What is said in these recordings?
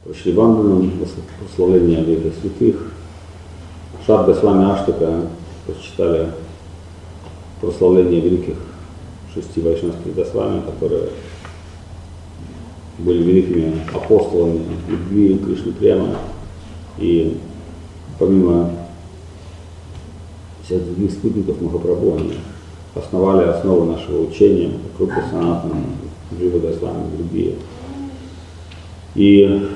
Прочли Вандану, прославление обеих святых. Шадда с вами Аштака прочитали прославление великих 6 вайшнавских дасвами, которые были великими апостолами любви Кришны Према, и помимо всех других спутников Махапрабху они основали основу нашего учения, Крупа Санатана, Джива Дасвами и другие. И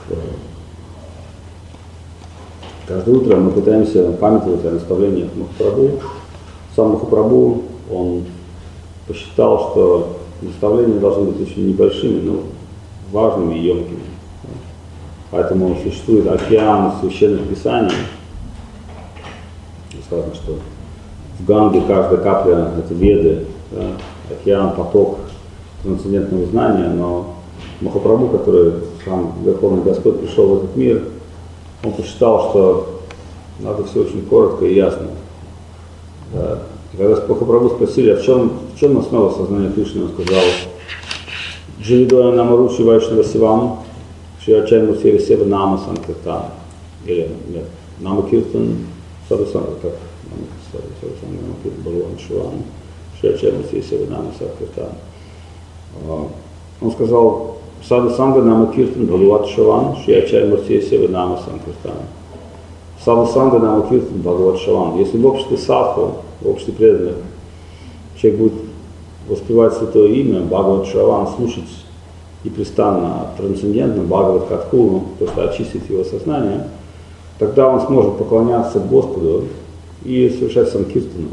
каждое утро мы пытаемся памятовать о наставлениях Махапрабху. Сам Махапрабху, он посчитал, что наставления должны быть очень небольшими, но важными и емкими. Поэтому существует океан священных писаний. Сказано, что в Ганге каждая капля — это веды, да? Океан, поток трансцендентного знания, но Махапрабху, который сам Верховный Господь пришел в этот мир, он посчитал, что надо все очень коротко и ясно. Да. И когда Махапрабху спросили, в чем основа сознания Кришны, он сказал: «Дживидоя намаручи вайшнава сивам, шиачай мурсеви сева нама санкиртан». Или нет, нама киртан, садасан, как нама киртан балуан шивам, шиачай мурсеви сева нама санкиртан. Он сказал: Саду Санга Нама Киртан Бхагават Шаван, Шиячай Мурсия Сева Нама Санкиртан. Саду Санга Нама Киртан Бхагават Шаван. Если в обществе садху, в обществе преданных, человек будет воспевать святое имя Бхагават Шаван, слушать непрестанно трансцендентно Бхагават Катху, то, что очистит его сознание, тогда он сможет поклоняться Господу и совершать санкиртану.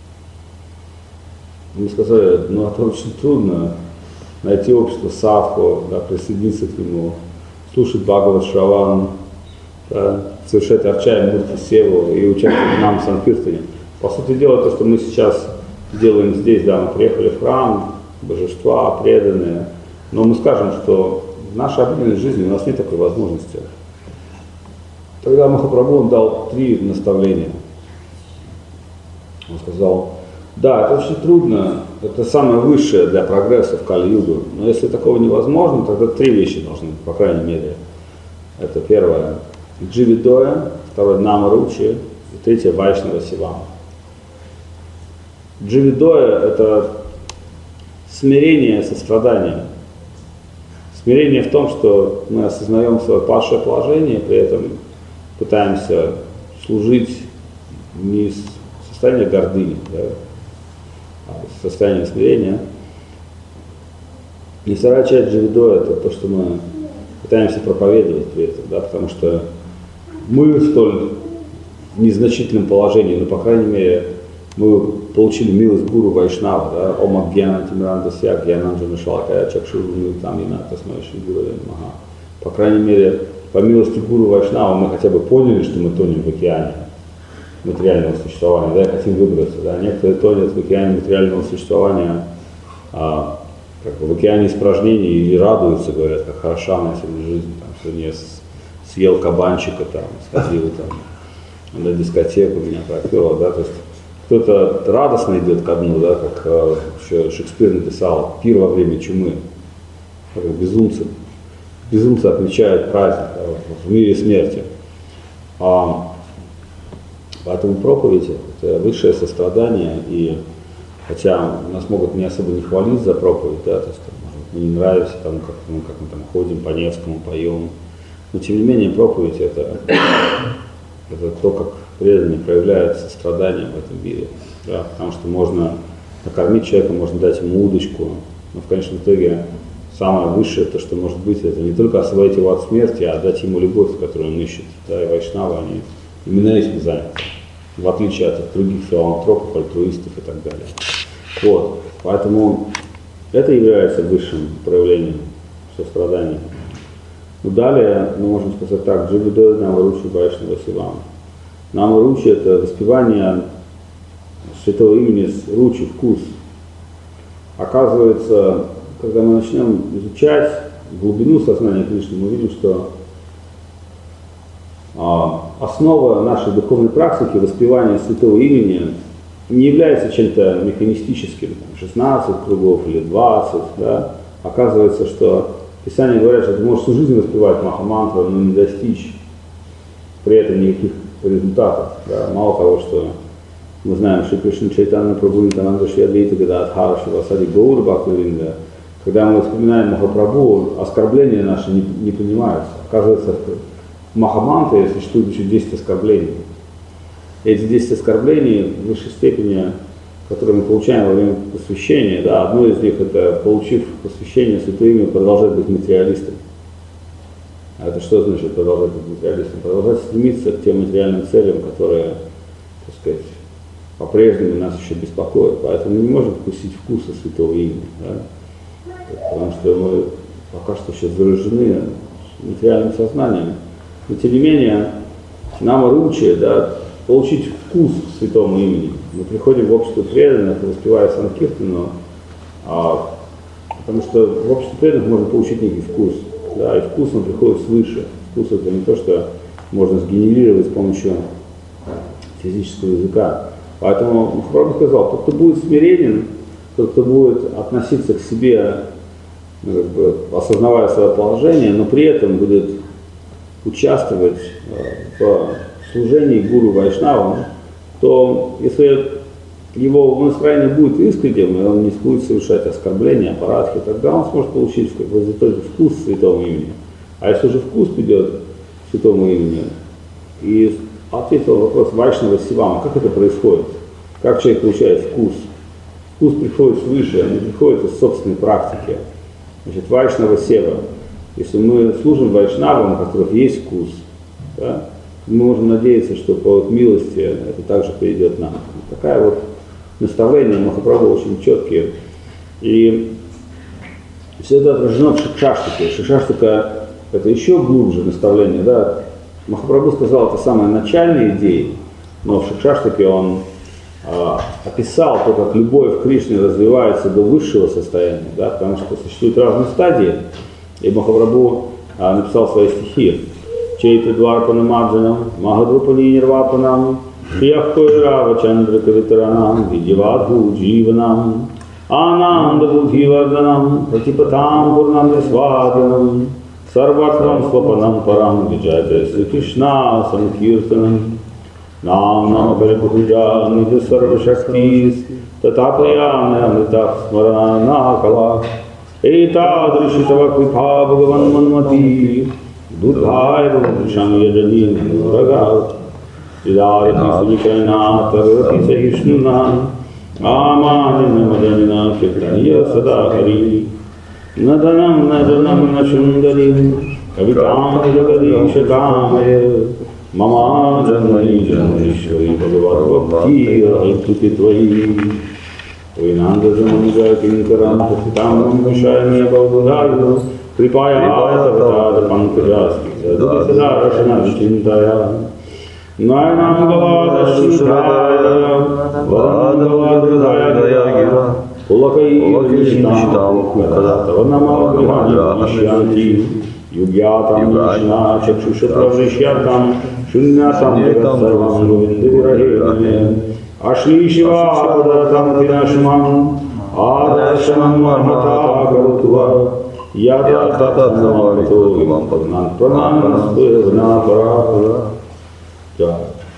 Мы сказали, это очень трудно. Найти общество садху, да, присоединиться к нему, слушать Бхагават Шраван, да, совершать арчай мурти севу и участвовать в нам санкиртане. По сути дела, то, что мы сейчас делаем здесь, да, мы приехали в храм, божества, преданные, но мы скажем, что в нашей обыденной жизни у нас нет такой возможности. Тогда Махапрабху он дал 3 наставления. Он сказал: да, это очень трудно, это самое высшее для прогресса в Кали-югу, но если такого невозможно, тогда 3 вещи должны быть, по крайней мере. Это первое — Дживидоя, второе — Намаручи, и третье — Вайшнава Сивама. Дживидоя — это смирение, сострадание. Смирение в том, что мы осознаем свое падшее положение, при этом пытаемся служить не из состояния гордыни, да, состояние смирения. И вторая часть дживидо — это то, что мы пытаемся проповедовать при этом, да, потому что мы в столь незначительном положении, но, по крайней мере, мы получили милость гуру Вайшнава, да, Ом Гьяна Тимиранда Сья, Гьянанджана Шалакая Чакшуру Милтам Ина Тасмайши Гуру Мага. По крайней мере, по милости гуру Вайшнава мы хотя бы поняли, что мы тонем в океане материального существования, да, и хотим выбраться, да. Некоторые тонут в океане материального существования, как бы в океане испражнений, и радуются, говорят, как хороша моя сегодня жизнь, там, сегодня я съел кабанчика, там, сходил там, на дискотеку, меня пропело, да, то есть кто-то радостно идет ко дну, да, как еще Шекспир написал, пир во время чумы, как безумцы. Безумцы отмечают праздник, да, в мире смерти. Поэтому проповедь — это высшее сострадание, и хотя нас могут не особо не хвалить за проповедь, да, то есть, может, мне не нравится, там, как мы там ходим по Невскому, поем, но тем не менее проповедь — это то, как преданные проявляют сострадание в этом мире, да, потому что можно накормить человека, можно дать ему удочку, но в конечном итоге самое высшее, то, что может быть, это не только освободить его от смерти, а дать ему любовь, которую он ищет, да, и вайшнавы, они именно этим заняты, в отличие от других филантропов, альтруистов и так далее. Вот. Поэтому это является высшим проявлением сострадания. Ну, далее мы можем сказать так: Дживидоя Намаручи Вайшнава Сивама. Намаручи — это воспевание святого имени с ручи, вкус. Оказывается, когда мы начнем изучать глубину сознания Кришны, мы видим, что основа нашей духовной практики, воспевания святого имени, не является чем-то механистическим, 16 кругов или 20, да. Оказывается, что Писание говорят, что ты можешь всю жизнь воспевать Махамантру, но не достичь при этом никаких результатов. Да? Мало того, что мы знаем, что Кришна Чайтанья Прабху Нитянанда Шри Адвайта Гададхара Шивасади Гаура Бхактивинда, когда мы вспоминаем Махапрабху, оскорбления наши не понимаются. Оказывается, в Махамантре существует еще 10 оскорблений. Эти 10 оскорблений в высшей степени, которые мы получаем во время посвящения, да, одно из них это, получив посвящение святое имя, продолжать быть материалистом. А это что значит продолжать быть материалистом? Продолжать стремиться к тем материальным целям, которые, так сказать, по-прежнему нас еще беспокоят. Поэтому мы не можем вкусить вкуса святого имени. Да? Потому что мы пока что еще заражены материальным сознанием. Но тем не менее, нам ручи, да, получить вкус к святому имени. Мы приходим в общество преданных, воспевая Санкиртану, потому что в обществе преданных можно получить некий вкус. Да, и вкус он приходит свыше. Вкус это не то, что можно сгенерировать с помощью физического языка. Поэтому Махапрабху сказал, тот, кто будет смиренен, тот, кто будет относиться к себе, как бы, осознавая свое положение, но при этом будет участвовать в служении гуру Вайшнавам, то если его настроение будет искренним, и он не будет совершать оскорбления, аппаратки, тогда он сможет получить в итоге вкус святому имени. А если уже вкус придет к святому имени, и ответил вопрос Вайшнава Сивама, как это происходит? Как человек получает вкус? Вкус приходит свыше, он не приходит из собственной практики. Значит, Вайшнава Сева. Если мы служим Вайшнавам, у которых есть вкус, да, мы можем надеяться, что по их милости это также придет нам. Такая вот наставление Махапрабху очень четкие. И все это отражено в Шикшаштаке. Шикшаштака это еще глубже наставление. Да? Махапрабху сказал, это самые начальные идеи, но в Шикшаштаке он описал то, как любовь к Кришне развивается до высшего состояния, да? Потому что существуют разные стадии. И Махапрабху написал свои стихи. Чейта Дварпанамаджанам, Махадрупани Нирвапанам, Шияхкойрава Чандра Кавитаранам, Видьявадху Дживанам, Ананда Будхиварданам, Пратипатам Пурнам Висваданам, Сарватхам Свапанам Парам, Виджайта Сри Кришна Санкиртанам, Нам Нама Парипуджа Нидhi Сарвашактис, Татапаяна Амрита Смарана Кала, Эйтадриши Тава Крипа Бхагаван Манмати, Дудхай Бхагаван Яджани Нурага, Сидарати Суликайна Тарвати Сахишнуна, Аманина Маданина Киртания Садахари, Наданам Наданам Нашундарим, Кавитам Джаgadishakамая, Мама Джанмани Джанманишвари Бхагават Бхакти Альтути Тваи, Винанда Джанманджа Кинкарам Пахитам Мишайме Бхагавадаю, Крипая Таватада Панкаджаски, Садуди Садарашана Вичинтая, Найнам Гавада Шитая, Вадам Гавада Гира, Пулакай Вишитам Кукада, Ванама Грихани Вишянти, Югьятам Вишна Чакшуша Правришьятам, Шуннятам Сарвам Гавиндавирахеме, Ашли Шива Падатам Кинашмам, Адашамам Мармата Гарутува, Яда Тататнаварто Вимам Паднан Пранам Спэвна Парапара. Да,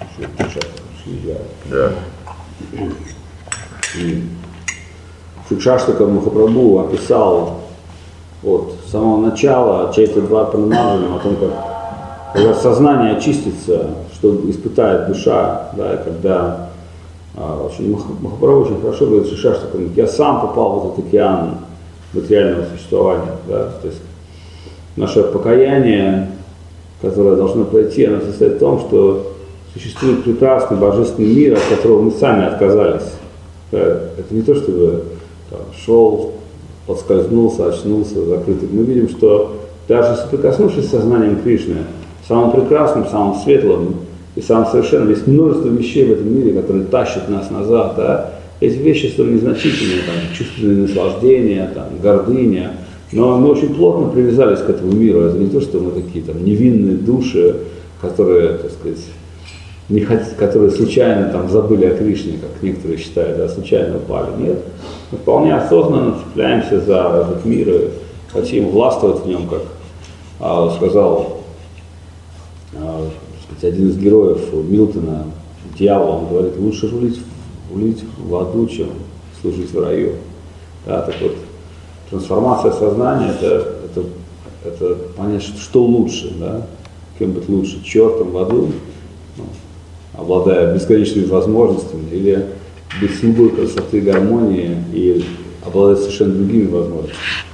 Шикшаштака Махапрабху описал вот с самого начала Чайта Дварпанамаджанам о том, как когда сознание очистится, что испытает душа, да, и когда Махапрабху очень хорошо говорит Шикшаштака, я сам попал в этот океан материального существования, да, то есть наше покаяние, которое должно пройти, оно состоит в том, что существует прекрасный божественный мир, от которого мы сами отказались. Это не то, чтобы там, шел, подскользнулся, очнулся, закрытый. Мы видим, что даже соприкоснувшись с сознанием Кришны, самым прекрасным, самым светлым и самым совершенным, есть множество вещей в этом мире, которые тащат нас назад. Да? Эти вещи столь незначительные, там, чувственные наслаждения, там, гордыня. Но мы очень плотно привязались к этому миру. Это не то, что мы такие там невинные души, которые, так сказать, которые случайно там забыли о Кришне, как некоторые считают, да, случайно упали. Нет, мы вполне осознанно цепляемся за этот мир хотим властвовать в нем, как сказал сказать, один из героев Милтона, дьявол, он говорит, лучше рулить в аду, чем служить в раю. Да, так вот, трансформация сознания это понять, что лучше, да, кем быть лучше, чертом в аду, ну, обладая бесконечными возможностями, или быть символом красоты, гармонии и обладать совершенно другими возможностями.